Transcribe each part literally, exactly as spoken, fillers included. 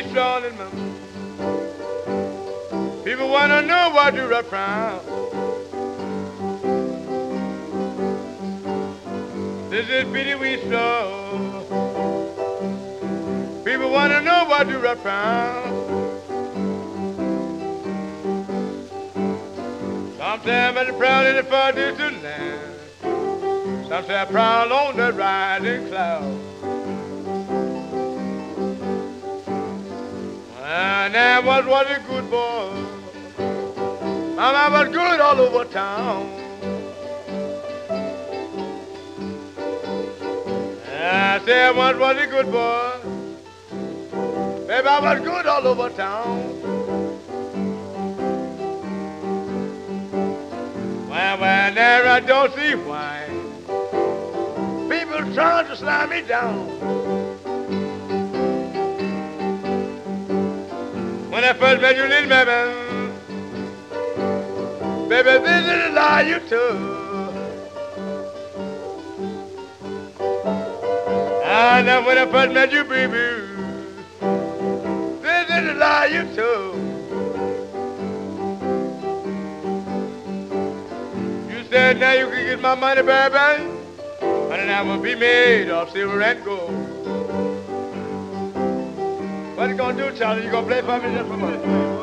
straw in my people wanna know what you run from. This is pretty wee straw. People wanna know what you run from. Sometimes I'm proud in the far distant land. Sometimes I'm proud on the rising cloud. And I was was a good boy. Mama was good all over town. I said I once was a good boy. Baby, I was good all over town. Well, well, there I don't see why people trying to slide me down. When I first met you, little baby, baby, this is a lie you told. And then when I first met you, baby, this is a lie you told. You said now you can get my money, baby, and I will be made of silver and gold. What you gonna do, Charlie? You gonna play for me just for money?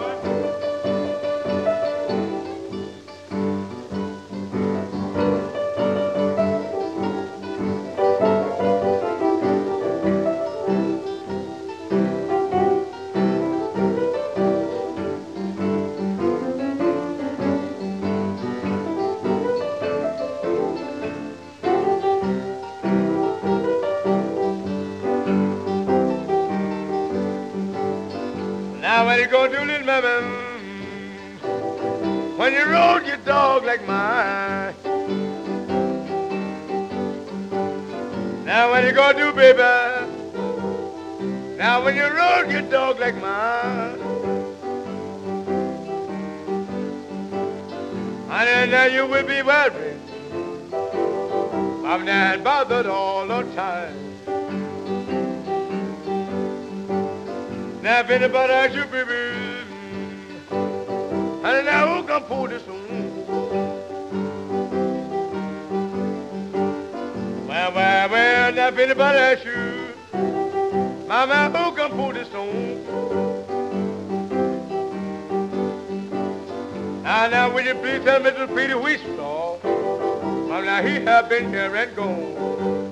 Now what you gonna do, little mama, when you rode your dog like mine? Now what you gonna do, baby? Now when you rode your dog like mine? Honey, now you will be worried. I'm not bothered all the time. Now if anybody asks you, baby, honey, now who can pull this one? Well, well, well, now if anybody asks you, mama, who can pull this one? Now, now, will you please tell Mister Peter Wheatstraw, well, now he have been here and gone.